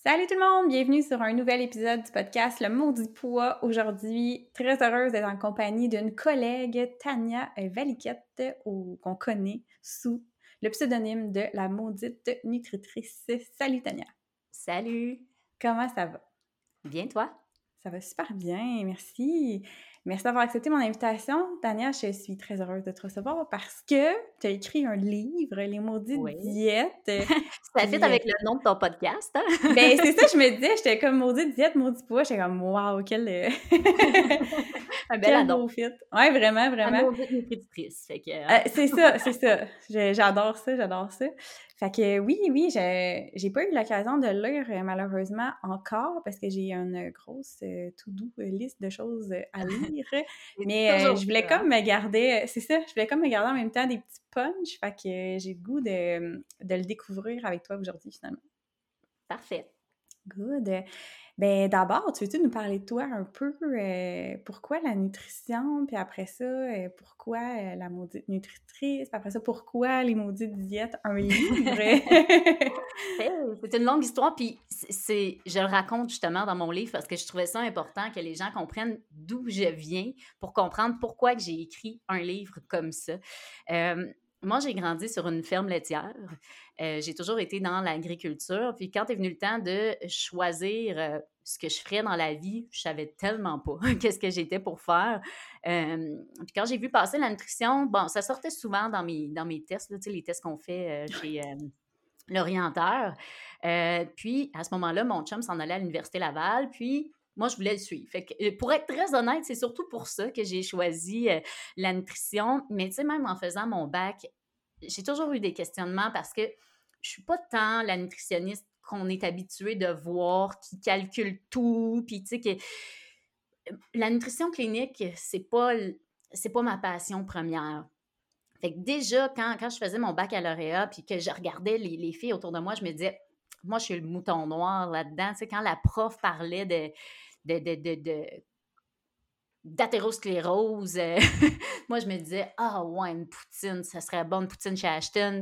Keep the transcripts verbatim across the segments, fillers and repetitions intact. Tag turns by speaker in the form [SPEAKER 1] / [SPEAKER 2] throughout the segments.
[SPEAKER 1] Salut tout le monde! Bienvenue sur un nouvel épisode du podcast Le Maudit Poids. Aujourd'hui, très heureuse d'être en compagnie d'une collègue, Tania Valiquette, ou qu'on connaît sous le pseudonyme de La Maudite Nutritrice. Salut Tania!
[SPEAKER 2] Salut!
[SPEAKER 1] Comment ça va?
[SPEAKER 2] Bien, toi?
[SPEAKER 1] Ça va super bien, merci. Merci d'avoir accepté mon invitation. Tania, je suis très heureuse de te recevoir parce que tu as écrit un livre, Les Maudites
[SPEAKER 2] Oui.
[SPEAKER 1] Diètes.
[SPEAKER 2] Ça
[SPEAKER 1] puis,
[SPEAKER 2] fit avec le nom de ton podcast, hein?
[SPEAKER 1] Ben, c'est ça, je me disais, j'étais comme maudite diète, maudit poids. J'étais comme, waouh, quel, euh,
[SPEAKER 2] Un bel
[SPEAKER 1] quel
[SPEAKER 2] addon.
[SPEAKER 1] beau fit. Ouais, vraiment,
[SPEAKER 2] La
[SPEAKER 1] vraiment.
[SPEAKER 2] maudite nutritrice, fait que,
[SPEAKER 1] Euh,
[SPEAKER 2] hein?
[SPEAKER 1] c'est ça, c'est ça. Je- j'adore ça, j'adore ça. Fait que oui, oui, j'ai, j'ai pas eu l'occasion de le lire euh, malheureusement encore parce que j'ai une grosse euh, to-do euh, liste de choses euh, à lire.
[SPEAKER 2] C'est
[SPEAKER 1] Mais euh,
[SPEAKER 2] toujours
[SPEAKER 1] je voulais
[SPEAKER 2] ça, hein?
[SPEAKER 1] comme me garder, euh, c'est ça, je voulais comme me garder en même temps des petits punchs. Fait que euh, j'ai le goût de, de le découvrir avec toi aujourd'hui finalement.
[SPEAKER 2] Parfait.
[SPEAKER 1] Good. Ben d'abord, tu veux-tu nous parler de toi un peu? Euh, pourquoi la nutrition? Puis après ça, euh, pourquoi euh, la maudite nutritrice? Puis après ça, pourquoi les maudites diètes? Un livre?
[SPEAKER 2] Hey, c'est une longue histoire, puis c'est, c'est- je le raconte justement dans mon livre parce que je trouvais ça important que les gens comprennent d'où je viens pour comprendre pourquoi que j'ai écrit un livre comme ça. Euh, Moi, j'ai grandi sur une ferme laitière. Euh, j'ai toujours été dans l'agriculture. Puis quand est venu le temps de choisir euh, ce que je ferais dans la vie, je savais tellement pas qu'est-ce que j'étais pour faire. Euh, puis quand j'ai vu passer la nutrition, bon, ça sortait souvent dans mes, dans mes tests, là, tu sais, les tests qu'on fait euh, chez... euh, l'orienteur. Euh, puis, à ce moment-là, mon chum s'en allait à l'Université Laval, puis moi, je voulais le suivre. Fait que, euh, pour être très honnête, c'est surtout pour ça que j'ai choisi euh, la nutrition. Mais tu sais, même en faisant mon bac, j'ai toujours eu des questionnements parce que je suis pas tant la nutritionniste qu'on est habitué de voir, qui calcule tout, puis tu sais que la nutrition clinique, c'est pas c'est pas ma passion première. Fait que déjà, quand, quand je faisais mon baccalauréat puis que je regardais les, les filles autour de moi, je me disais, moi, je suis le mouton noir là-dedans. Tu sais, quand la prof parlait de, de, de, de, de d'athérosclérose, euh, moi, je me disais, ah ouais, une poutine, ça serait bon, une poutine chez Ashton.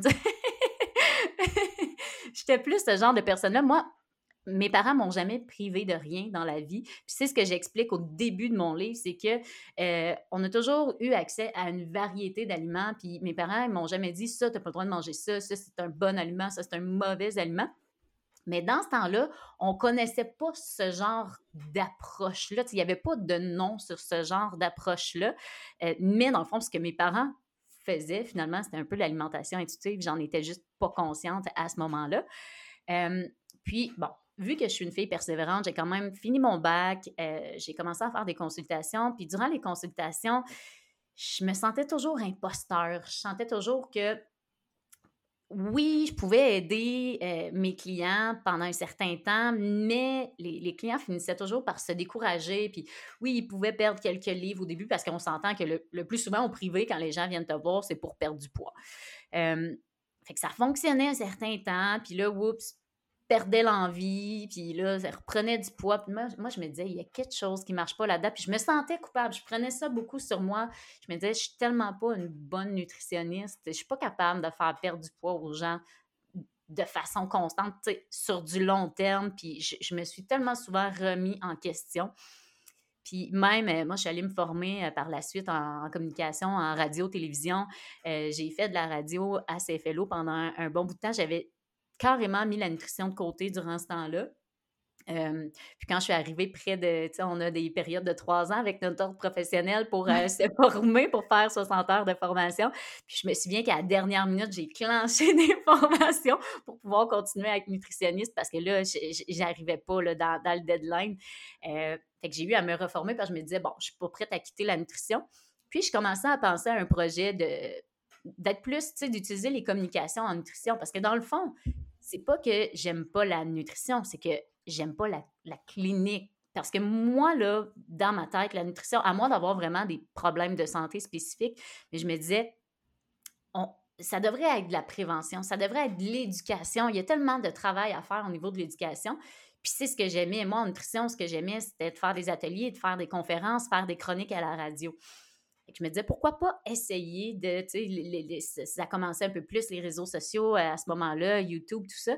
[SPEAKER 2] J'étais plus ce genre de personne-là. Moi, mes parents m'ont jamais privé de rien dans la vie. Puis c'est ce que j'explique au début de mon livre, c'est que euh, on a toujours eu accès à une variété d'aliments. Puis mes parents ils m'ont jamais dit ça, t'as pas le droit de manger ça, ça c'est un bon aliment, ça c'est un mauvais aliment. Mais dans ce temps-là, on connaissait pas ce genre d'approche-là. Il n'y avait pas de nom sur ce genre d'approche-là. Euh, mais dans le fond, ce que mes parents faisaient, finalement, c'était un peu l'alimentation intuitive. J'en étais juste pas consciente à ce moment-là. Euh, puis, bon, vu que je suis une fille persévérante, j'ai quand même fini mon bac, euh, j'ai commencé à faire des consultations, puis durant les consultations, je me sentais toujours imposteur. Je sentais toujours que oui, je pouvais aider euh, mes clients pendant un certain temps, mais les, les clients finissaient toujours par se décourager. Puis oui, ils pouvaient perdre quelques livres au début parce qu'on s'entend que le, le plus souvent au privé, quand les gens viennent te voir, c'est pour perdre du poids. Euh, Fait que ça fonctionnait un certain temps, puis là, oups, perdait l'envie, puis là, ça reprenait du poids. Puis moi, moi, je me disais, il y a quelque chose qui marche pas là-dedans. Puis je me sentais coupable. Je prenais ça beaucoup sur moi. Je me disais, je suis tellement pas une bonne nutritionniste. Je suis pas capable de faire perdre du poids aux gens de façon constante, tu sais, sur du long terme. Puis je, je me suis tellement souvent remis en question. Puis même, euh, moi, je suis allée me former euh, par la suite en, en communication, en radio, télévision. Euh, j'ai fait de la radio à C F L O pendant un, un bon bout de temps. J'avais carrément mis la nutrition de côté durant ce temps-là. Euh, puis quand je suis arrivée près de, tu sais, on a des périodes de trois ans avec notre ordre professionnel pour euh,
[SPEAKER 1] Ouais.
[SPEAKER 2] se former, pour faire soixante heures de formation. Puis je me souviens qu'à la dernière minute, j'ai clenché des formations pour pouvoir continuer à être nutritionniste parce que là, j'arrivais pas là, dans, dans le deadline. Euh, fait que j'ai eu à me reformer parce que je me disais, bon, je suis pas prête à quitter la nutrition. Puis je commençais à penser à un projet de d'être plus, tu sais, d'utiliser les communications en nutrition parce que dans le fond, c'est pas que j'aime pas la nutrition, c'est que j'aime pas la, la clinique. Parce que moi, là, dans ma tête, la nutrition, à moins d'avoir vraiment des problèmes de santé spécifiques, mais je me disais, on, ça devrait être de la prévention, ça devrait être de l'éducation. Il y a tellement de travail à faire au niveau de l'éducation. Puis c'est ce que j'aimais. Moi, en nutrition, ce que j'aimais, c'était de faire des ateliers, de faire des conférences, faire des chroniques à la radio. Et je me disais, pourquoi pas essayer de, tu sais, les, les, ça commençait un peu plus les réseaux sociaux à ce moment-là, YouTube, tout ça.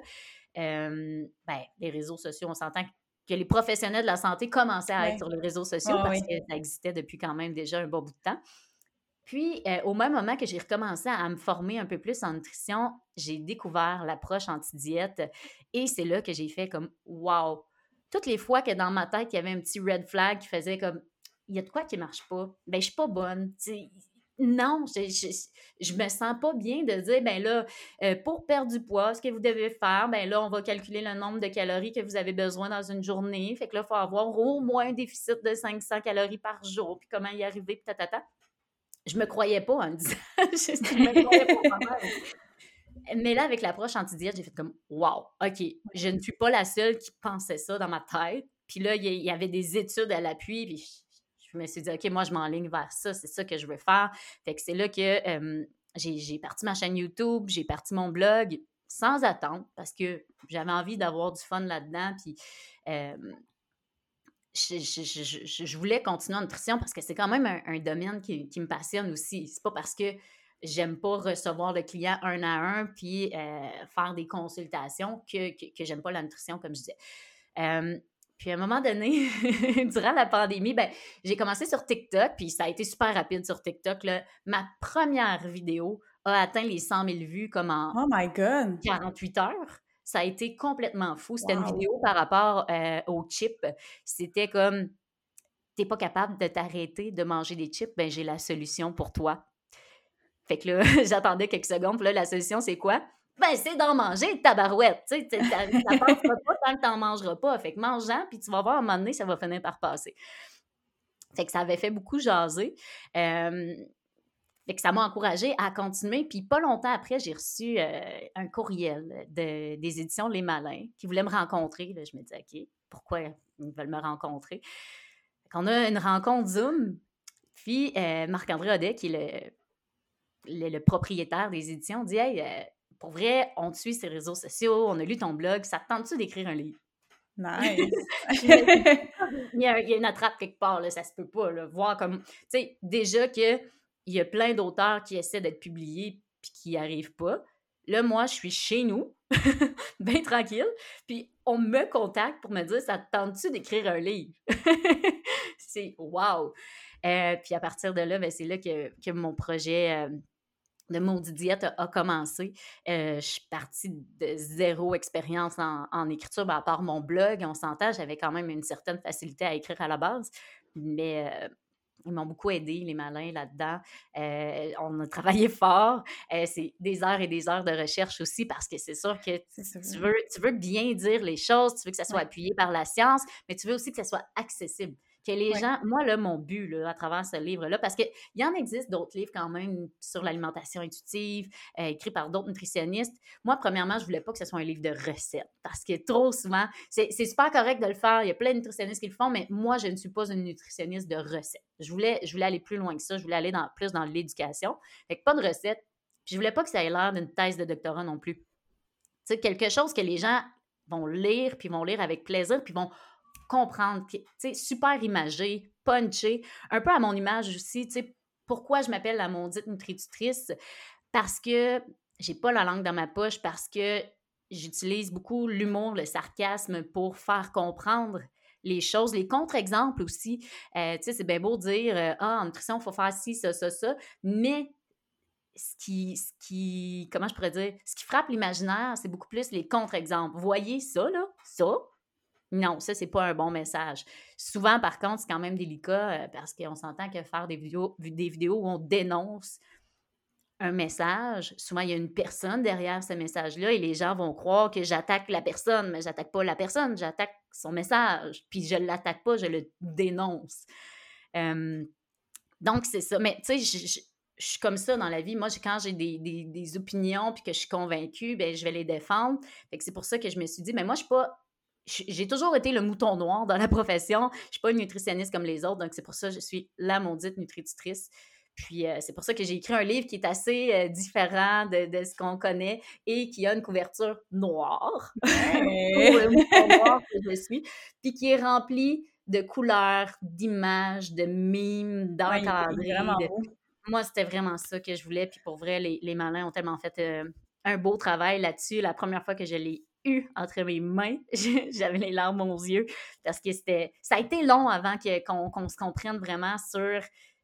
[SPEAKER 2] euh, ben, les réseaux sociaux, on s'entend que les professionnels de la santé commençaient à être
[SPEAKER 1] Ouais.
[SPEAKER 2] sur les réseaux sociaux
[SPEAKER 1] Ah
[SPEAKER 2] parce
[SPEAKER 1] oui.
[SPEAKER 2] que ça existait depuis quand même déjà un bon bout de temps. Puis, euh, au même moment que j'ai recommencé à me former un peu plus en nutrition, j'ai découvert l'approche anti-diète et c'est là que j'ai fait comme wow! Toutes les fois que dans ma tête, il y avait un petit red flag qui faisait comme il y a de quoi qui marche pas, ben je suis pas bonne. Tu sais, non, je, je, je me sens pas bien de dire, ben là, euh, pour perdre du poids, ce que vous devez faire, ben là, on va calculer le nombre de calories que vous avez besoin dans une journée. Fait que là, il faut avoir au moins un déficit de cinq cents calories par jour, puis comment y arriver, puis tatata. Je me croyais pas en me disant, je, je me croyais pas moi-même. Mais là, avec l'approche anti-diète, j'ai fait comme, wow, OK, je ne suis pas la seule qui pensait ça dans ma tête. Puis là, il y, y avait des études à l'appui, puis je, je me suis dit, OK, moi, je m'enligne vers ça, c'est ça que je veux faire. Fait que c'est là que euh, j'ai, j'ai parti ma chaîne YouTube, j'ai parti mon blog sans attendre parce que j'avais envie d'avoir du fun là-dedans. Puis euh, je, je, je, je, voulais continuer en nutrition parce que c'est quand même un, un domaine qui, qui me passionne aussi. C'est pas parce que j'aime pas recevoir le client un à un puis euh, faire des consultations que, que, que j'aime pas la nutrition, comme je disais. Euh, puis à un moment donné, durant la pandémie, ben, j'ai commencé sur TikTok, puis ça a été super rapide sur TikTok. Là. Ma première vidéo a atteint les cent mille vues comme en
[SPEAKER 1] Oh my God!
[SPEAKER 2] quarante-huit heures. Ça a été complètement fou. C'était wow. Une vidéo par rapport euh, aux chips. C'était comme, t'es pas capable de t'arrêter de manger des chips, ben j'ai la solution pour toi. Fait que là, j'attendais quelques secondes, puis là, la solution, c'est quoi? Ben, c'est d'en manger, tabarouette. Tu sais, ça ne passera pas tant que t'en mangeras pas. Fait que mange-en, puis tu vas voir, à un moment donné, ça va finir par passer. Fait que ça avait fait beaucoup jaser. Euh, Fait que ça m'a encouragée à continuer. Puis pas longtemps après, j'ai reçu euh, un courriel de, des éditions Les Malins qui voulaient me rencontrer. Là, je me disais, OK, pourquoi ils veulent me rencontrer? Fait qu'on a une rencontre Zoom. Puis euh, Marc-André Audet, qui est le, le, le propriétaire des éditions, dit, hey, euh, pour vrai, on te suit sur les réseaux sociaux, on a lu ton blog, ça te tente-tu d'écrire un livre?
[SPEAKER 1] Nice!
[SPEAKER 2] il, y a, il y a une attrape quelque part, là, ça se peut pas. Là, voir comme, tu sais, déjà que il y a plein d'auteurs qui essaient d'être publiés puis qui n'y arrivent pas. Là, moi, je suis chez nous, bien tranquille, puis on me contacte pour me dire, ça te tente-tu d'écrire un livre? C'est wow! Euh, puis à partir de là, ben, c'est là que, que mon projet euh, de Maudit Diète a, a commencé. Euh, je suis partie de zéro expérience en, en écriture, ben, à part mon blog, on s'entend, j'avais quand même une certaine facilité à écrire à la base, mais... Euh, ils m'ont beaucoup aidé, les malins, là-dedans. Euh, on a travaillé fort. Euh, c'est des heures et des heures de recherche aussi parce que c'est sûr que c'est tu, veux, tu veux bien dire les choses, tu veux que ça soit ouais. appuyé par la science, mais tu veux aussi que ça soit accessible. Que les ouais. gens... Moi, là, mon but, là, à travers ce livre-là, parce qu'il y en existe d'autres livres quand même sur l'alimentation intuitive, euh, écrits par d'autres nutritionnistes. Moi, premièrement, je voulais pas que ce soit un livre de recettes parce que trop souvent, c'est, c'est super correct de le faire. Il y a plein de nutritionnistes qui le font, mais moi, je ne suis pas une nutritionniste de recettes. Je voulais, je voulais aller plus loin que ça. Je voulais aller dans, plus dans l'éducation. Fait que pas de recettes. Puis je voulais pas que ça ait l'air d'une thèse de doctorat non plus. Tu sais, quelque chose que les gens vont lire, puis vont lire avec plaisir, puis vont comprendre, tu sais, super imagé, punché, un peu à mon image aussi, tu sais, pourquoi je m'appelle la maudite nutritutrice? Parce que j'ai pas la langue dans ma poche, parce que j'utilise beaucoup l'humour, le sarcasme pour faire comprendre les choses, les contre-exemples aussi. Euh, tu sais, c'est bien beau de dire euh, « Ah, en nutrition, il faut faire ci, ça, ça, ça », mais ce qui, ce qui, comment je pourrais dire, ce qui frappe l'imaginaire, c'est beaucoup plus les contre-exemples. Voyez ça, là, ça, non, ça, c'est pas un bon message. Souvent, par contre, c'est quand même délicat euh, parce qu'on s'entend que faire des vidéos, des vidéos où on dénonce un message, souvent, il y a une personne derrière ce message-là et les gens vont croire que j'attaque la personne, mais j'attaque pas la personne, j'attaque son message. Puis je l'attaque pas, je le dénonce. Euh, donc, c'est ça. Mais tu sais, je, je, je suis comme ça dans la vie. Moi, quand j'ai des, des, des opinions puis que je suis convaincue, ben, je vais les défendre. Fait que c'est pour ça que je me suis dit, mais moi, je suis pas... J'ai toujours été le mouton noir dans la profession. Je ne suis pas une nutritionniste comme les autres, donc c'est pour ça que je suis la maudite nutritutrice. Puis euh, c'est pour ça que j'ai écrit un livre qui est assez euh, différent de, de ce qu'on connaît et qui a une couverture noire, hey. Pour le mouton noir que je suis, puis qui est rempli de couleurs, d'images, de mimes, d'encadrés. Ouais, de... Moi, c'était vraiment ça que je voulais. Puis pour vrai, les, les malins ont tellement fait euh, un beau travail là-dessus. La première fois que je l'ai eu entre mes mains, j'avais les larmes aux yeux parce que c'était, ça a été long avant que, qu'on, qu'on se comprenne vraiment sur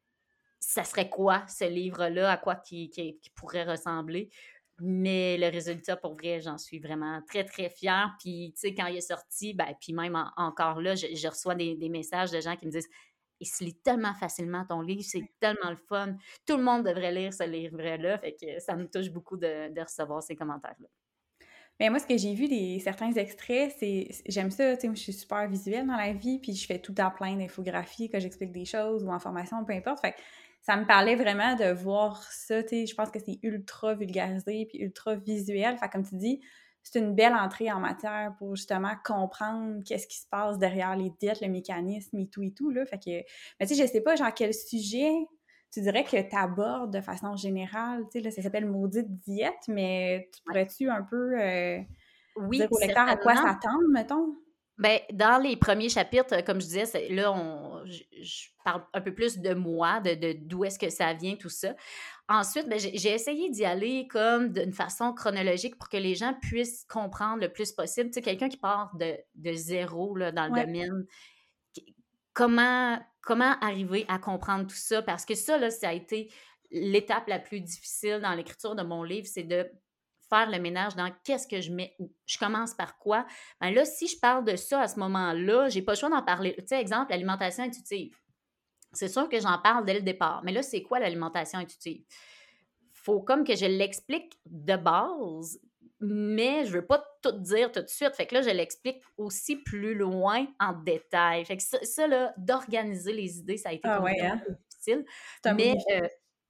[SPEAKER 2] ça serait quoi ce livre-là, à quoi qui, qui, qui pourrait ressembler. Mais le résultat, pour vrai, j'en suis vraiment très, très fière. Puis, tu sais, quand il est sorti, ben, puis même en- encore là, je, je reçois des, des messages de gens qui me disent il se lit tellement facilement ton livre, c'est tellement le fun. Tout le monde devrait lire ce livre-là. Fait que ça me touche beaucoup de, de recevoir ces commentaires-là.
[SPEAKER 1] Mais moi, ce que j'ai vu des certains extraits, c'est j'aime ça, tu sais, moi, je suis super visuelle dans la vie, puis je fais tout le temps plein d'infographies, que j'explique des choses ou en formation, peu importe. Fait que ça me parlait vraiment de voir ça, tu sais, je pense que c'est ultra vulgarisé puis ultra visuel. Fait que comme tu dis, c'est une belle entrée en matière pour justement comprendre qu'est-ce qui se passe derrière les diètes, le mécanisme et tout et tout, là. Fait que, mais tu sais, je sais pas, genre, quel sujet tu dirais que tu abordes de façon générale, tu sais, là, ça s'appelle Maudite diète, mais tu
[SPEAKER 2] Ouais.
[SPEAKER 1] pourrais-tu un peu euh, dire
[SPEAKER 2] Oui,
[SPEAKER 1] au lecteur à quoi
[SPEAKER 2] certainement.
[SPEAKER 1] s'attendre, mettons?
[SPEAKER 2] Ben, dans les premiers chapitres, comme je disais, c'est- là, on, je, je parle un peu plus de moi, de, de d'où est-ce que ça vient, tout ça. Ensuite, ben, j'ai, j'ai essayé d'y aller comme d'une façon chronologique pour que les gens puissent comprendre le plus possible. Tu sais, quelqu'un qui part de, de zéro là, dans le
[SPEAKER 1] Ouais,
[SPEAKER 2] domaine, qui- comment, comment arriver à comprendre tout ça? Parce que ça, là, ça a été l'étape la plus difficile dans l'écriture de mon livre, c'est de faire le ménage dans qu'est-ce que je mets où. Je commence par quoi? Ben là, si je parle de ça à ce moment-là, j'ai pas le choix d'en parler. Tu sais, exemple, l'alimentation intuitive. C'est sûr que j'en parle dès le départ. Mais là, c'est quoi l'alimentation intuitive? Faut comme que je l'explique de base, mais je veux pas tout dire tout de suite. Fait que là, je l'explique aussi plus loin en détail. Fait que ça, ça, là, d'organiser les idées, ça a été
[SPEAKER 1] ah
[SPEAKER 2] comme
[SPEAKER 1] ouais,
[SPEAKER 2] vraiment
[SPEAKER 1] hein?
[SPEAKER 2] difficile.
[SPEAKER 1] C'est un beau
[SPEAKER 2] Mais,
[SPEAKER 1] défi.
[SPEAKER 2] euh,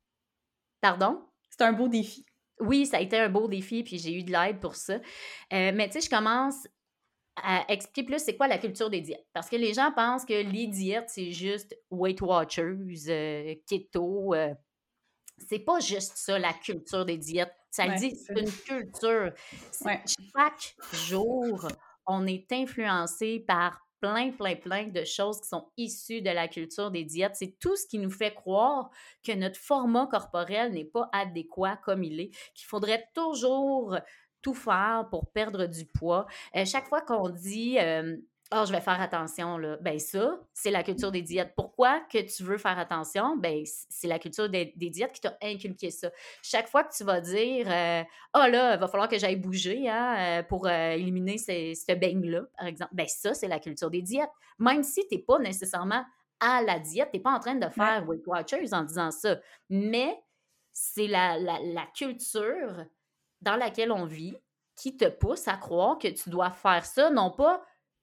[SPEAKER 2] pardon?
[SPEAKER 1] C'est un beau défi.
[SPEAKER 2] Oui, ça a été un beau défi, puis j'ai eu de l'aide pour ça. Euh, mais tu sais, je commence à expliquer plus c'est quoi la culture des diètes. Parce que les gens pensent que les diètes, c'est juste Weight Watchers, euh, keto. Euh, c'est pas juste ça, la culture des diètes. Ça le
[SPEAKER 1] Ouais,
[SPEAKER 2] dit,
[SPEAKER 1] c'est ça.
[SPEAKER 2] c'est une culture. C'est-
[SPEAKER 1] Ouais.
[SPEAKER 2] Chaque jour, on est influencé par plein, plein, plein de choses qui sont issues de la culture des diètes. C'est tout ce qui nous fait croire que notre format corporel n'est pas adéquat comme il est, qu'il faudrait toujours tout faire pour perdre du poids. Euh, chaque fois qu'on dit euh, oh, je vais faire attention, là. Ben ça, c'est la culture des diètes. Pourquoi que tu veux faire attention? Ben, c'est la culture des, des diètes qui t'a inculqué ça. Chaque fois que tu vas dire euh, ah là, il va falloir que j'aille bouger hein, euh, pour euh, éliminer ce, ce beigne-là, par exemple, ben ça, c'est la culture des diètes. Même si tu n'es pas nécessairement à la diète, tu n'es pas en train de
[SPEAKER 1] Ouais.
[SPEAKER 2] faire Weight Watchers en disant ça. Mais c'est la, la, la culture dans laquelle on vit qui te pousse à croire que tu dois faire ça, non pas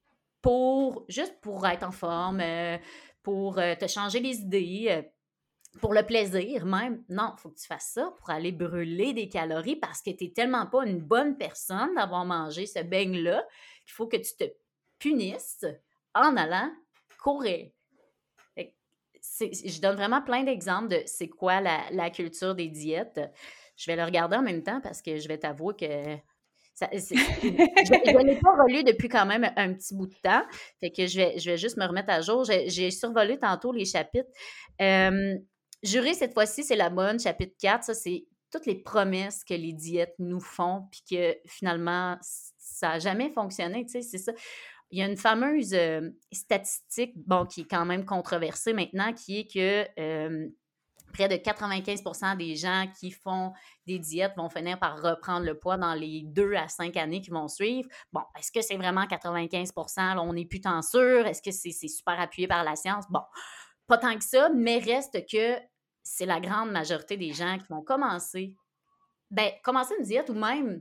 [SPEAKER 2] pour juste pour être en forme, euh, pour euh, te changer les idées, euh, pour le plaisir même. Non, il faut que tu fasses ça pour aller brûler des calories parce que tu n'es tellement pas une bonne personne d'avoir mangé ce beigne-là qu'il faut que tu te punisses en allant courir. Fait que c'est- je donne vraiment plein d'exemples de c'est quoi la, la culture des diètes. Je vais le regarder en même temps parce que je vais t'avouer que ça- c'est- je ne l'ai pas relu depuis quand même un petit bout de temps. Fait que je vais, je vais juste me remettre à jour. J'ai, j'ai survolé tantôt les chapitres. Euh, Jurer, cette fois-ci, c'est la bonne. Chapitre quatre, ça, c'est toutes les promesses que les diètes nous font, puis que finalement, ça n'a jamais fonctionné. Tu sais, c'est ça. Il y a une fameuse euh, statistique, bon, qui est quand même controversée maintenant, qui est que euh, près de quatre-vingt-quinze pour cent des gens qui font des diètes vont finir par reprendre le poids dans les deux à cinq années qui vont suivre. Bon, est-ce que c'est vraiment quatre-vingt-quinze pour cent? Là, on n'est plus tant sûr. Est-ce que c'est, c'est super appuyé par la science? Bon, pas tant que ça, mais reste que c'est la grande majorité des gens qui vont commencer, ben, commencer une diète ou même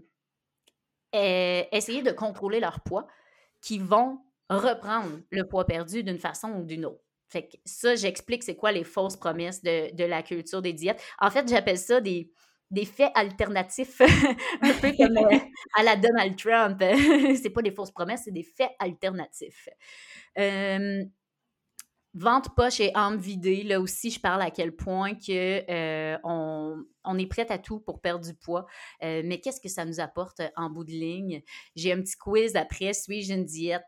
[SPEAKER 2] euh, essayer de contrôler leur poids, qui vont reprendre le poids perdu d'une façon ou d'une autre. Fait que ça, j'explique c'est quoi les fausses promesses de, de la culture des diètes. En fait, j'appelle ça des, des faits alternatifs, un peu comme euh, à la Donald Trump. C'est pas des fausses promesses, c'est des faits alternatifs. Euh, Vente poche et âme vidée, là aussi, je parle à quel point que, euh, on, on est prête à tout pour perdre du poids. Euh, mais qu'est-ce que ça nous apporte en bout de ligne? J'ai un petit quiz après, suis-je une diète?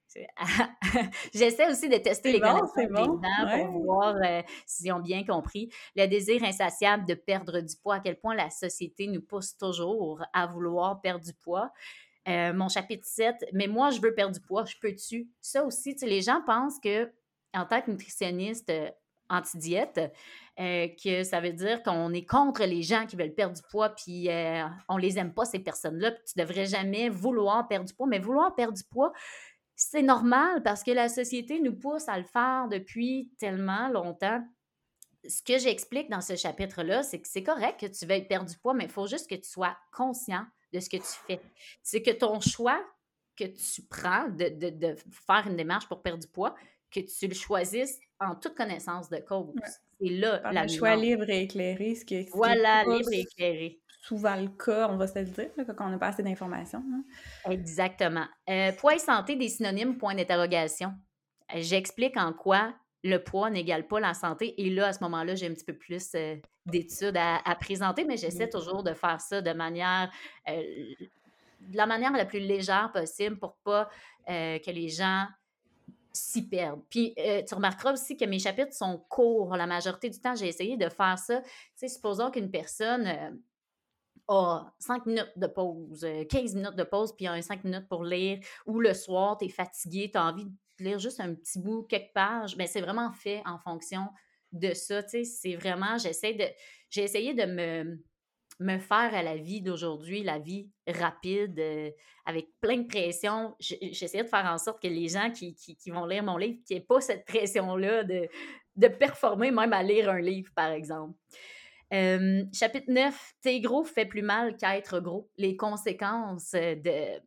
[SPEAKER 2] J'essaie aussi de tester
[SPEAKER 1] C'est
[SPEAKER 2] les
[SPEAKER 1] bon,
[SPEAKER 2] connaissances
[SPEAKER 1] c'est
[SPEAKER 2] des
[SPEAKER 1] bon.
[SPEAKER 2] gens
[SPEAKER 1] Ouais.
[SPEAKER 2] pour voir euh, s'ils ont bien compris. Le désir insatiable de perdre du poids, à quel point la société nous pousse toujours à vouloir perdre du poids. Euh, mon chapitre sept, mais moi, je veux perdre du poids, je peux-tu? Ça aussi, tu sais, les gens pensent que en tant que nutritionniste euh, anti-diète, euh, que ça veut dire qu'on est contre les gens qui veulent perdre du poids, puis euh, on les aime pas, ces personnes-là, puis tu devrais jamais vouloir perdre du poids. Mais vouloir perdre du poids, c'est normal parce que la société nous pousse à le faire depuis tellement longtemps. Ce que j'explique dans ce chapitre-là, c'est que c'est correct que tu veuilles perdre du poids, mais il faut juste que tu sois conscient de ce que tu fais. C'est que ton choix que tu prends de, de, de faire une démarche pour perdre du poids, que tu le choisisses en toute connaissance de cause.
[SPEAKER 1] Ouais.
[SPEAKER 2] C'est là
[SPEAKER 1] Par
[SPEAKER 2] la
[SPEAKER 1] un choix
[SPEAKER 2] nuance.
[SPEAKER 1] libre et éclairé, ce qui est, ce qui est
[SPEAKER 2] Voilà,
[SPEAKER 1] pas
[SPEAKER 2] libre et éclairé.
[SPEAKER 1] souvent le cas, on va se le dire, là, quand on n'a pas assez d'informations. Hein.
[SPEAKER 2] Exactement. Euh, poids et santé, des synonymes, point d'interrogation. Euh, J'explique en quoi le poids n'égale pas la santé. Et là, à ce moment-là, j'ai un petit peu plus euh, d'études à, à présenter, mais j'essaie
[SPEAKER 1] Oui.
[SPEAKER 2] toujours de faire ça de manière, euh, de la manière la plus légère possible pour pas euh, que les gens s'y perdent. Puis, euh, tu remarqueras aussi que mes chapitres sont courts. La majorité du temps, j'ai essayé de faire ça. Tu sais, supposons qu'une personne euh, a cinq minutes de pause, euh, quinze minutes de pause, puis un cinq minutes pour lire, ou le soir, tu es fatigué, tu as envie de lire juste un petit bout, quelques pages, mais c'est vraiment fait en fonction de ça, tu sais, c'est vraiment, j'essaie de, j'ai essayé de me, me faire à la vie d'aujourd'hui, la vie rapide, euh, avec plein de pression. J'ai- J'essayais de faire en sorte que les gens qui, qui, qui vont lire mon livre, qu'il n'y ait pas cette pression-là de, de performer même à lire un livre, par exemple. Euh, chapitre neuf, t'es gros fait plus mal qu'être gros. Les conséquences euh, de,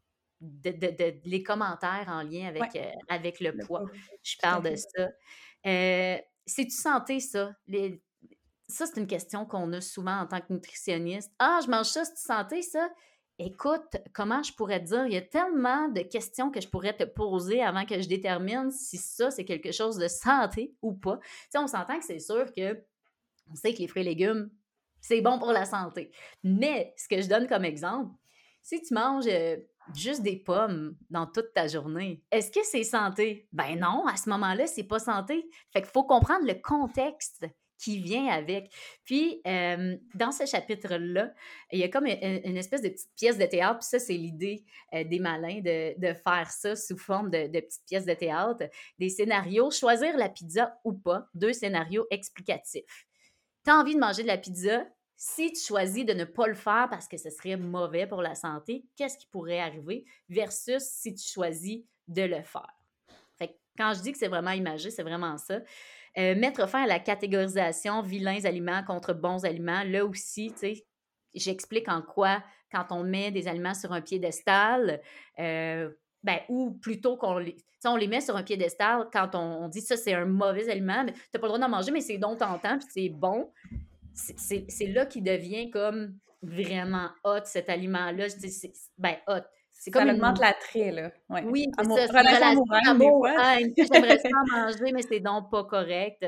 [SPEAKER 2] de, de- de- les commentaires en lien
[SPEAKER 1] Ouais,
[SPEAKER 2] avec, euh, avec le
[SPEAKER 1] le
[SPEAKER 2] poids.
[SPEAKER 1] poids,
[SPEAKER 2] Je
[SPEAKER 1] tout à
[SPEAKER 2] parle de
[SPEAKER 1] fait.
[SPEAKER 2] ça. Euh, C'est-tu santé, ça? Les- ça, c'est une question qu'on a souvent en tant que nutritionniste. Ah, je mange ça, c'est santé, ça? Écoute, comment je pourrais te dire? Il y a tellement de questions que je pourrais te poser avant que je détermine si ça, c'est quelque chose de santé ou pas. Tu sais, on s'entend que c'est sûr que on sait que les fruits et légumes, c'est bon pour la santé. Mais ce que je donne comme exemple, si tu manges euh, juste des pommes dans toute ta journée, est-ce que c'est santé? Ben non, à ce moment-là, c'est pas santé. Fait qu'il faut comprendre le contexte qui vient avec. Puis, euh, dans ce chapitre-là, il y a comme une, une espèce de petite pièce de théâtre, puis ça, c'est l'idée euh, des malins de, de faire ça sous forme de, de petites pièces de théâtre, des scénarios, choisir la pizza ou pas, deux scénarios explicatifs. Tu as envie de manger de la pizza, si tu choisis de ne pas le faire parce que ce serait mauvais pour la santé, qu'est-ce qui pourrait arriver versus si tu choisis de le faire? Fait que quand je dis que c'est vraiment imagé, c'est vraiment ça. Euh, mettre fin à la catégorisation vilains aliments contre bons aliments, là aussi, tu sais, j'explique en quoi, quand on met des aliments sur un piédestal, euh, ben, ou plutôt qu'on les, tu sais, on les met sur un piédestal quand on, on dit ça, c'est un mauvais aliment, mais tu n'as pas le droit d'en manger, mais c'est donc tentant, puis c'est bon. C'est c'est- c'est là qu'il devient comme vraiment hot, cet aliment-là. Je dis, c'est- ben, hot. C'est
[SPEAKER 1] Ça
[SPEAKER 2] comme
[SPEAKER 1] augmente
[SPEAKER 2] une.
[SPEAKER 1] l'attrait, là. Ouais.
[SPEAKER 2] Oui, c'est
[SPEAKER 1] Amour,
[SPEAKER 2] ça, c'est une
[SPEAKER 1] relation
[SPEAKER 2] relation
[SPEAKER 1] amoureuse, des fois.
[SPEAKER 2] d'amour-haine. Tu sais, j'aimerais ça en manger, mais c'est donc pas correct.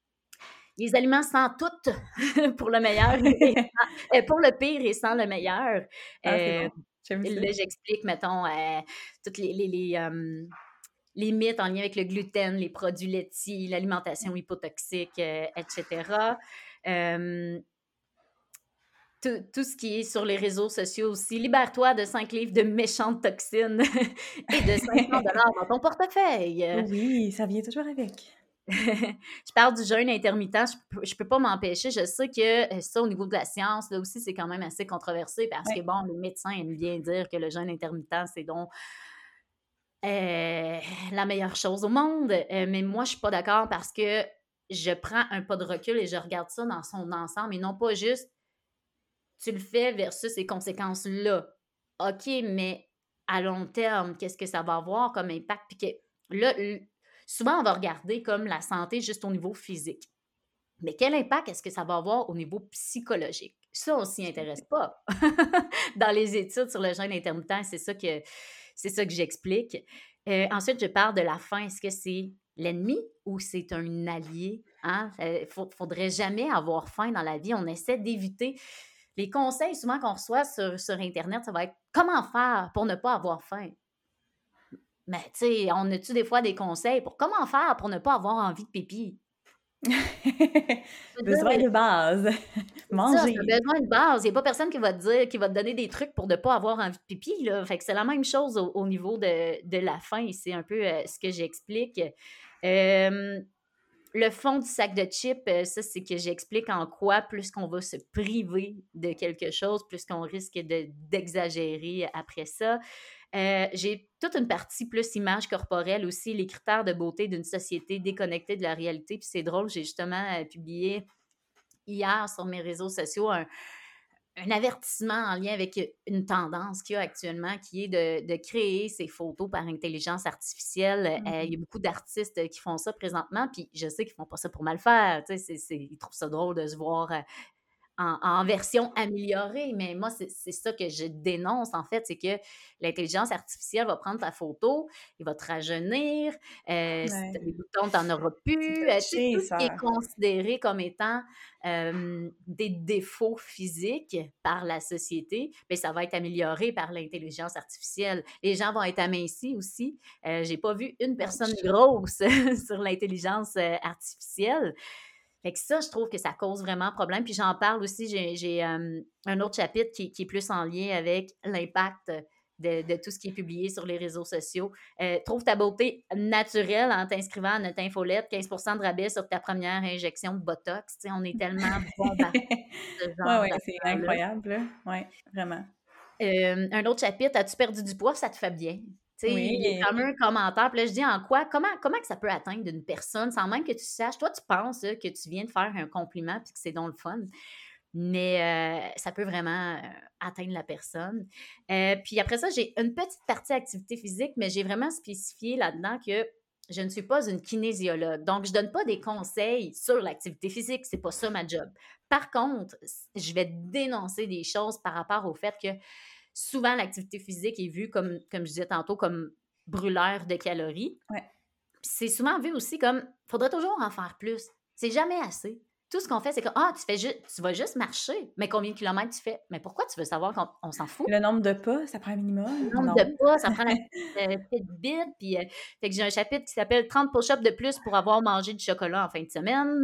[SPEAKER 2] Les aliments sans tout pour le meilleur et sans- euh, pour le pire et sans le meilleur.
[SPEAKER 1] Ah, c'est
[SPEAKER 2] Euh,
[SPEAKER 1] bon. J'aime ça.
[SPEAKER 2] là, j'explique, mettons, euh, toutes les, les, les, euh, les mythes en lien avec le gluten, les produits laitiers, l'alimentation hypotoxique, euh, et cetera. Euh, tout, tout ce qui est sur les réseaux sociaux aussi. Libère-toi de cinq livres de méchantes toxines et de cinq cents dollars dans ton portefeuille.
[SPEAKER 1] Oui, ça vient toujours avec.
[SPEAKER 2] Je parle du jeûne intermittent, je peux, je peux pas m'empêcher. Je sais que euh, ça, au niveau de la science, là aussi, c'est quand même assez controversé parce que,
[SPEAKER 1] Ouais.
[SPEAKER 2] bon, les médecins aiment bien dire que le jeûne intermittent, c'est donc euh, la meilleure chose au monde. Euh, mais moi, je suis pas d'accord parce que je prends un pas de recul et je regarde ça dans son ensemble et non pas juste tu le fais versus ces conséquences-là. OK, mais à long terme, qu'est-ce que ça va avoir comme impact? Puis que là, l- souvent, on va regarder comme la santé juste au niveau physique. Mais quel impact est-ce que ça va avoir au niveau psychologique? Ça, on s'y
[SPEAKER 1] Tout à
[SPEAKER 2] intéresse
[SPEAKER 1] fait.
[SPEAKER 2] pas. Dans les études sur le jeûne intermittent, c'est ça que, c'est ça que j'explique. Euh, ensuite, je parle de la faim. Est-ce que c'est l'ennemi ou c'est un allié? Hein? Il ne faudrait jamais avoir faim dans la vie. On essaie d'éviter. Les conseils souvent qu'on reçoit sur, sur Internet, ça va être comment faire pour ne pas avoir faim? Mais tu sais, on a-tu des fois des conseils pour comment faire pour ne pas avoir envie de pipi? Je veux
[SPEAKER 1] Besoin
[SPEAKER 2] dire,
[SPEAKER 1] de base.
[SPEAKER 2] c'est ça, c'est un
[SPEAKER 1] Manger.
[SPEAKER 2] besoin de base. Il y a pas personne qui va te dire qui va te donner des trucs pour ne pas avoir envie de pipi, là. Fait que c'est la même chose au au niveau de de la faim et c'est un peu, heu, ce que j'explique. Hem, le fond du sac de chips, heu, ça, c'est que j'explique en quoi plus qu'on va se priver de quelque chose, plus qu'on risque de d'exagérer après ça. Heu, j'ai toute une partie plus image corporelle aussi, les critères de beauté d'une société déconnectée de la réalité. Puis c'est drôle, j'ai justement, heu, publié hier sur mes réseaux sociaux un un avertissement en lien avec une tendance qu'il y a actuellement, qui est de de créer ces photos par intelligence artificielle. Heu, il y a
[SPEAKER 1] Mmh.
[SPEAKER 2] beaucoup d'artistes qui font ça présentement, puis je sais qu'ils font pas ça pour mal faire, tu sais, c'est c'est ils trouvent ça drôle de se voir, heu, en, en version améliorée, mais moi, c'est c'est ça que je dénonce, en fait, c'est que l'intelligence artificielle va prendre ta photo, il va te rajeunir, euh, si tu as
[SPEAKER 1] Ouais.
[SPEAKER 2] des boutons, tu n'en auras
[SPEAKER 1] C'est
[SPEAKER 2] plus. Euh, tu sais,
[SPEAKER 1] touché,
[SPEAKER 2] tout ce qui est
[SPEAKER 1] ça.
[SPEAKER 2] considéré comme étant euh, des défauts physiques par la société, bien, ça va être amélioré par l'intelligence artificielle. Les gens vont être amincis aussi. Euh, j'ai pas vu une personne
[SPEAKER 1] Ouch.
[SPEAKER 2] grosse sur l'intelligence euh, artificielle. Fait que ça, je trouve que ça cause vraiment problème. Puis j'en parle aussi, j'ai, j'ai euh, un autre chapitre qui, qui est plus en lien avec l'impact de, de tout ce qui est publié sur les réseaux sociaux. Euh, trouve ta beauté naturelle en t'inscrivant à notre infolette, quinze pour cent de rabais sur ta première injection de Botox. Tu sais, on est tellement bombardés de ce
[SPEAKER 1] Ouais,
[SPEAKER 2] genre
[SPEAKER 1] ouais, c'est
[SPEAKER 2] d'affaires-là.
[SPEAKER 1] incroyable, là. Ouais, vraiment.
[SPEAKER 2] Euh, un autre chapitre, as-tu perdu du poids, ça te fait bien? Tu sais,
[SPEAKER 1] Oui.
[SPEAKER 2] les fameux commentaires, puis là, je dis en quoi, comment, comment que ça peut atteindre une personne sans même que tu saches, toi, tu penses là, que tu viens de faire un compliment puis que c'est donc le fun, mais euh, ça peut vraiment euh, atteindre la personne. Euh, puis après ça, j'ai une petite partie activité physique, mais j'ai vraiment spécifié là-dedans que je ne suis pas une kinésiologue. Donc, je ne donne pas des conseils sur l'activité physique. C'est pas ça ma job. Par contre, je vais dénoncer des choses par rapport au fait que souvent, l'activité physique est vue comme, comme je disais tantôt, comme brûleur de calories.
[SPEAKER 1] Ouais.
[SPEAKER 2] Puis c'est souvent vu aussi comme, faudrait toujours en faire plus. C'est jamais assez. Tout ce qu'on fait, c'est que, ah, tu fais juste, tu vas juste marcher. Mais combien de kilomètres tu fais? Mais pourquoi tu veux savoir qu'on on s'en fout?
[SPEAKER 1] Le nombre de pas, ça prend un
[SPEAKER 2] Le
[SPEAKER 1] minimum?
[SPEAKER 2] nombre de
[SPEAKER 1] Non.
[SPEAKER 2] pas, ça prend la petite, euh, petite bite. Puis, euh, fait que j'ai un chapitre qui s'appelle trente push-ups de plus pour avoir mangé du chocolat en fin de semaine.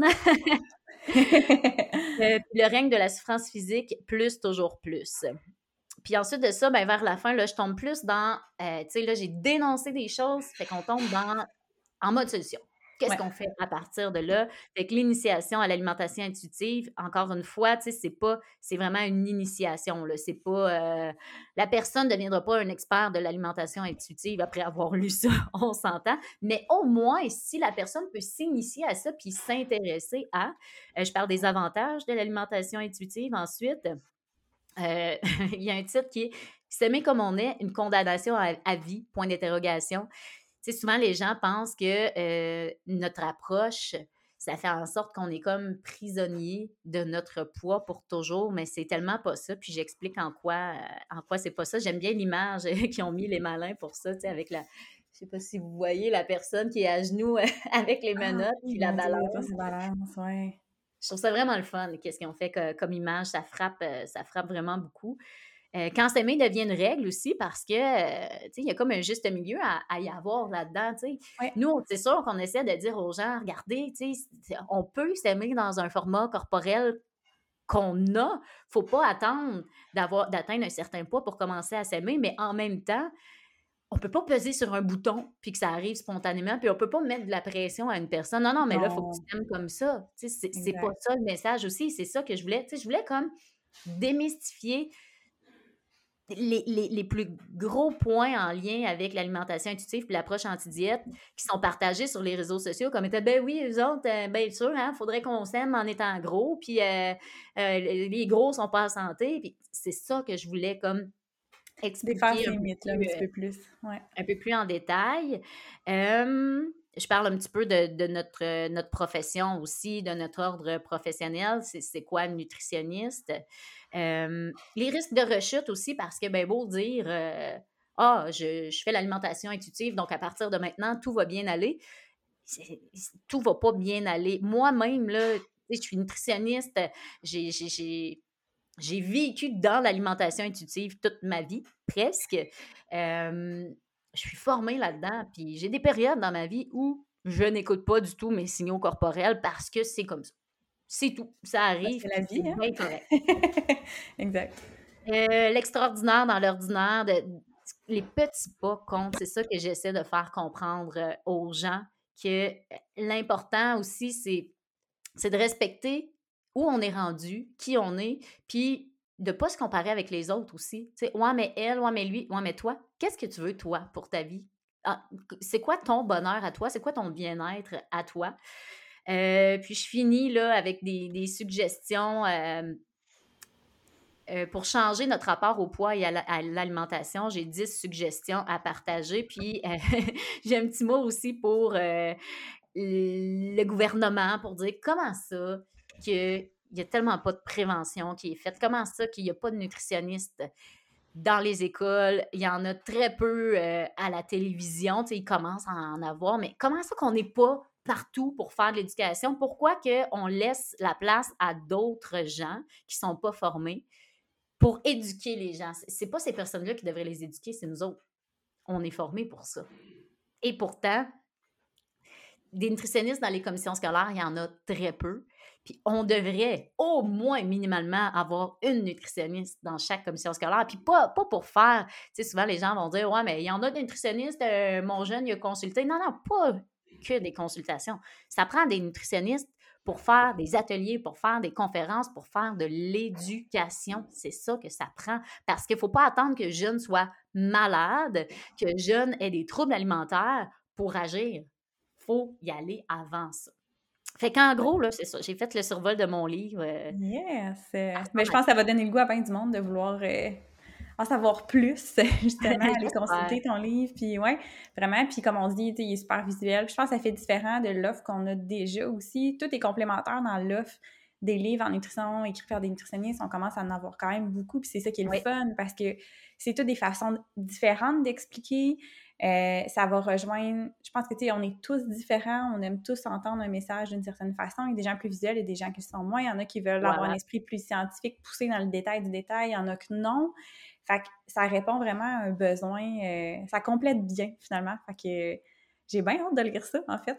[SPEAKER 2] Euh, puis le règne de la souffrance physique, plus, toujours plus. Puis ensuite de ça, ben, vers la fin, là, je tombe plus dans, euh, tu sais, là, j'ai dénoncé des choses, fait qu'on tombe dans, en mode solution. Qu'est-ce
[SPEAKER 1] Ouais.
[SPEAKER 2] qu'on fait à partir de là? Fait que l'initiation à l'alimentation intuitive, encore une fois, tu sais, c'est pas, c'est vraiment une initiation, là. C'est pas, euh, la personne ne deviendra pas un expert de l'alimentation intuitive après avoir lu ça, on s'entend. Mais au moins, si la personne peut s'initier à ça puis s'intéresser à, euh, je parle des avantages de l'alimentation intuitive ensuite. Euh, il y a un titre qui est S'aimer comme on est, une condamnation à, à vie, point d'interrogation. Tu sais, souvent, les gens pensent que euh, notre approche, ça fait en sorte qu'on est comme prisonnier de notre poids pour toujours, mais c'est tellement pas ça. Puis j'explique en quoi, euh, en quoi c'est pas ça. J'aime bien l'image qu'ils ont mis les malins pour ça, tu sais, avec la. Je sais pas si vous voyez la personne qui est à genoux avec les
[SPEAKER 1] Ah
[SPEAKER 2] menottes
[SPEAKER 1] oui,
[SPEAKER 2] puis la
[SPEAKER 1] mon Dieu,
[SPEAKER 2] balance.
[SPEAKER 1] toi, c'est balance, ouais.
[SPEAKER 2] Je trouve ça vraiment le fun, qu'est-ce qu'ils ont fait que- comme image. Ça frappe, euh, ça frappe vraiment beaucoup. Euh, quand s'aimer devient une règle aussi, parce que, euh, tu sais, il y a comme un juste milieu à, à y avoir là-dedans, tu sais.
[SPEAKER 1] Ouais.
[SPEAKER 2] Nous, c'est sûr qu'on essaie de dire aux gens, regardez, tu sais, c'est- on peut s'aimer dans un format corporel qu'on a. Faut pas attendre d'avoir, d'atteindre un certain poids pour commencer à s'aimer, mais en même temps, on peut pas peser sur un bouton puis que ça arrive spontanément, puis on peut pas mettre de la pression à une personne. Non, non, mais là, il faut que tu
[SPEAKER 1] Non,
[SPEAKER 2] t'aimes comme ça. Tu sais, c'est c'est pas
[SPEAKER 1] exact.
[SPEAKER 2] ça le message aussi. C'est ça que je voulais. Tu sais, je voulais comme démystifier les, les, les plus gros points en lien avec l'alimentation intuitive et l'approche anti-diète qui sont partagés sur les réseaux sociaux comme étant, ben oui, eux autres, euh, bien sûr, hein, faudrait qu'on s'aime en étant gros, puis euh, euh, les gros sont pas en santé, puis c'est ça que je voulais comme
[SPEAKER 1] Défaire
[SPEAKER 2] expliquer un
[SPEAKER 1] ses
[SPEAKER 2] peu
[SPEAKER 1] mythes, là, un
[SPEAKER 2] plus,
[SPEAKER 1] petit
[SPEAKER 2] euh,
[SPEAKER 1] peu plus. Ouais.
[SPEAKER 2] un peu plus en détail. Euh, je parle un petit peu de, de notre, euh, notre profession aussi, de notre ordre professionnel. C'est, c'est quoi un nutritionniste? Euh, les risques de rechute aussi, parce que, ben, beau dire, euh, ah, je, je fais l'alimentation intuitive, donc à partir de maintenant, tout va bien aller. C'est- c'est- tout va pas bien aller. Moi-même, là, tu sais, je suis nutritionniste, j'ai, j'ai, j'ai, j'ai vécu dans l'alimentation intuitive toute ma vie, presque. Euh, je suis formée là-dedans, puis j'ai des périodes dans ma vie où je n'écoute pas du tout mes signaux corporels parce que c'est comme ça. C'est tout. Ça
[SPEAKER 1] Ben,
[SPEAKER 2] arrive,
[SPEAKER 1] c'est la
[SPEAKER 2] puis c'est
[SPEAKER 1] vie, hein?
[SPEAKER 2] bien correct.
[SPEAKER 1] Exact.
[SPEAKER 2] Euh, l'extraordinaire dans l'ordinaire, de, les petits pas comptent. C'est ça que j'essaie de faire comprendre euh, aux gens, que l'important aussi, c'est, c'est de respecter où on est rendu, qui on est, puis de ne pas se comparer avec les autres aussi. Tu sais, ouais, mais elle, ouais, mais lui, ouais, mais toi, qu'est-ce que tu veux, toi, pour ta vie? Ah, c'est quoi ton bonheur à toi? C'est quoi ton bien-être à toi? Euh, puis je finis là avec des, des suggestions euh, euh, pour changer notre rapport au poids et à, la- à l'alimentation. J'ai dix suggestions à partager. Puis euh, j'ai un petit mot aussi pour euh, le gouvernement, pour dire comment ça qu'il n'y a tellement pas de prévention qui est faite, comment ça qu'il n'y a pas de nutritionniste dans les écoles, il y en a très peu euh, à la télévision, tu sais, ils commencent à en avoir, mais comment ça qu'on n'est pas partout pour faire de l'éducation? Pourquoi qu'on laisse la place à d'autres gens qui ne sont pas formés pour éduquer les gens? C'est pas ces personnes-là qui devraient les éduquer, c'est nous autres. On est formés pour ça. Et pourtant, des nutritionnistes dans les commissions scolaires, il y en a très peu. Puis on devrait au moins minimalement avoir une nutritionniste dans chaque commission scolaire. Puis pas, pas pour faire, tu sais, souvent les gens vont dire, ouais, mais il y en a des nutritionnistes, euh, mon jeune, il a consulté. Non, non, pas que des consultations. Ça prend des nutritionnistes pour faire des ateliers, pour faire des conférences, pour faire de l'éducation. C'est ça que ça prend. Parce qu'il ne faut pas attendre que le jeune soit malade, que le jeune ait des troubles alimentaires pour agir. Faut y aller avant ça. Fait qu'en gros, là, c'est ça. J'ai fait le survol de mon livre. Euh,
[SPEAKER 1] Yes! Euh,
[SPEAKER 2] à
[SPEAKER 1] mais je pense que ça va donner le goût à bien du monde de vouloir euh, en savoir plus, justement, aller
[SPEAKER 2] J'espère.
[SPEAKER 1] consulter ton livre. Puis, ouais, vraiment. Puis, comme on dit, tu sais, il est super visuel. Puis, je pense que ça fait différent de l'offre qu'on a déjà aussi. Tout est complémentaire dans l'offre des livres en nutrition écrits par des nutritionnistes. On commence à en avoir quand même beaucoup. Puis, c'est ça qui est le
[SPEAKER 2] Oui.
[SPEAKER 1] fun parce que c'est toutes des façons différentes d'expliquer. Euh, ça va rejoindre, je pense que tu sais, on est tous différents, on aime tous entendre un message d'une certaine façon. Il y a des gens plus visuels et des gens qui le sont moins. Il y en a qui veulent avoir un
[SPEAKER 2] Voilà.
[SPEAKER 1] esprit plus scientifique, poussé dans le détail du détail. Il y en a que non. Fait que ça répond vraiment à un besoin, euh, ça complète bien finalement. Fait que euh, j'ai bien hâte de lire ça, en fait.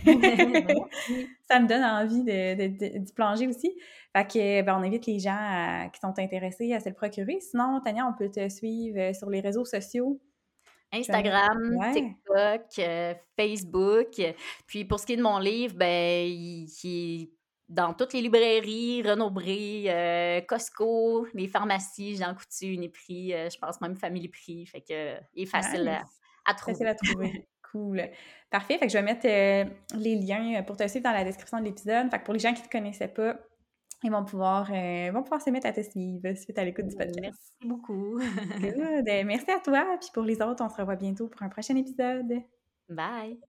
[SPEAKER 2] Merci.
[SPEAKER 1] Ça me donne envie de, de, de, d'y plonger aussi. Fait que ben, on invite les gens à- qui sont intéressés à se le procurer. Sinon, Tania, on peut te suivre sur les réseaux sociaux. Je vais mettre...
[SPEAKER 2] Instagram,
[SPEAKER 1] Ouais.
[SPEAKER 2] TikTok, euh, Facebook. Puis pour ce qui est de mon livre, ben, il, il est dans toutes les librairies, Renaud-Bré, euh, Costco, les pharmacies, Jean Coutu, Uniprix, euh, je pense même Family Prix. Fait que euh, il est facile à,
[SPEAKER 1] Nice.
[SPEAKER 2] à
[SPEAKER 1] Facile
[SPEAKER 2] trouver.
[SPEAKER 1] à trouver. Cool. Parfait. Fait que je vais mettre euh, les liens pour te suivre dans la description de l'épisode. Fait que pour les gens qui ne te connaissaient pas, ils vont pouvoir, euh, ils vont pouvoir se mettre à te suivre suite à l'écoute du podcast.
[SPEAKER 2] Merci beaucoup.
[SPEAKER 1] Good. Merci à toi. Puis pour les autres, on se revoit bientôt pour un prochain épisode.
[SPEAKER 2] Bye.